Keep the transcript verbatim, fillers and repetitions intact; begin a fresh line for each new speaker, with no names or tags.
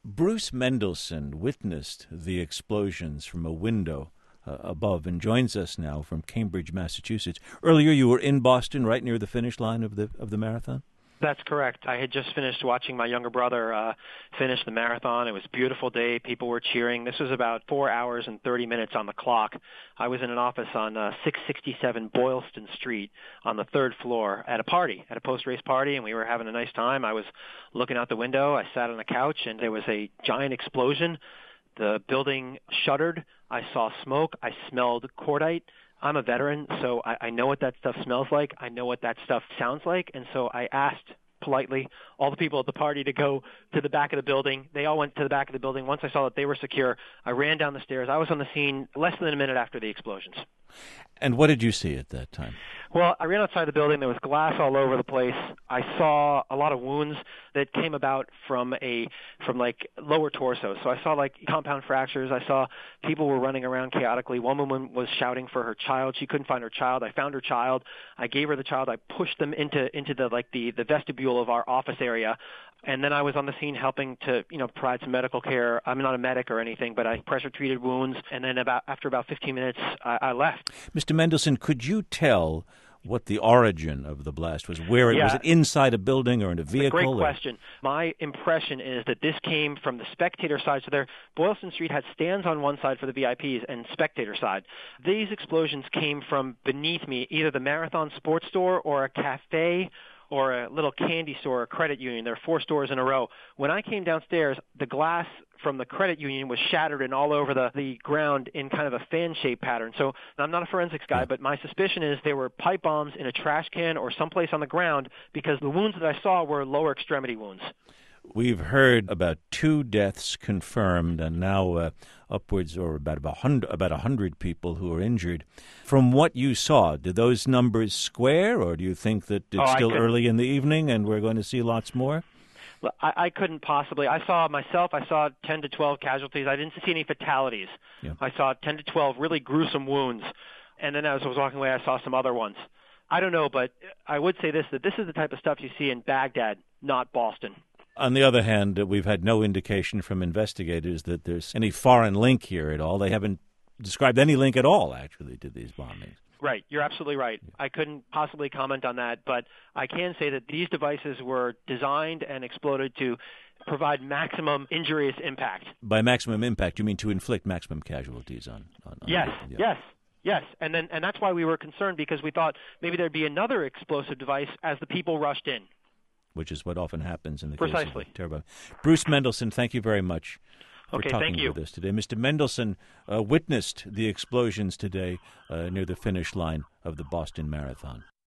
Bruce Mendelson witnessed the explosions from a window uh, above and joins us now from Cambridge, Massachusetts. Earlier, you were in Boston, right near the finish line of the of the marathon?
That's correct. I had just finished watching my younger brother uh, finish the marathon. It was a beautiful day. People were cheering. This was about four hours and thirty minutes on the clock. I was in an office on uh, six sixty-seven Boylston Street on the third floor at a party, at a post-race party, and we were having a nice time. I was looking out the window. I sat on a couch, and there was a giant explosion. The building shuddered. I saw smoke. I smelled cordite. I'm a veteran, so I, I know what that stuff smells like. I know what that stuff sounds like, and so I asked politely all the people at the party to go to the back of the building. They all went to the back of the building. Once I saw that they were secure, I ran down the stairs. I was on the scene less than a minute after the explosions.
And what did you see at that time?
Well, I ran outside the building. There was glass all over the place. I saw a lot of wounds that came about from a from like lower torso. So I saw like compound fractures. I saw people were running around chaotically. One woman was shouting for her child. She couldn't find her child. I found her child. I gave her the child. I pushed them into into the like the the vestibule of our office area. And then I was on the scene helping to, you know, provide some medical care. I'm not a medic or anything, but I pressure-treated wounds. And then about after about fifteen minutes, I, I left.
Mister Mendelson, could you tell what the origin of the blast was? Where it
yeah.
was it inside a building or in a vehicle?
Great
or?
question. My impression is that this came from the spectator side. So there, Boylston Street had stands on one side for the V I Ps and spectator side. These explosions came from beneath me, either the Marathon Sports Store or a cafe or a little candy store or credit union. There are four stores in a row. When I came downstairs, the glass from the credit union was shattered and all over the, the ground in kind of a fan-shaped pattern. So I'm not a forensics guy, but my suspicion is there were pipe bombs in a trash can or someplace on the ground because the wounds that I saw were lower extremity wounds.
We've heard about two deaths confirmed and now uh, upwards or about about one hundred, about one hundred people who are injured. From what you saw, did those numbers square, or do you think that it's
oh,
still early in the evening and we're going to see lots more?
I, I couldn't possibly. I saw myself, I saw ten to twelve casualties. I didn't see any fatalities.
Yeah.
I saw ten to twelve really gruesome wounds. And then as I was walking away, I saw some other ones. I don't know, but I would say this, that this is the type of stuff you see in Baghdad, not Boston.
On the other hand, we've had no indication from investigators that there's any foreign link here at all. They haven't described any link at all, actually, to these bombings.
Right. You're absolutely right. I couldn't possibly comment on that, but I can say that these devices were designed and exploded to provide maximum injurious impact.
By maximum impact, you mean to inflict maximum casualties on... on, on
yes,
people.
Yeah. yes. Yes, and then and that's why we were concerned, because we thought maybe there'd be another explosive device as the people rushed in.
Which is what often happens in the
Precisely.
case of terrible. Bruce Mendelson, thank you very much for
okay,
talking
thank you.
with us today. Mister Mendelson uh, witnessed the explosions today uh, near the finish line of the Boston Marathon.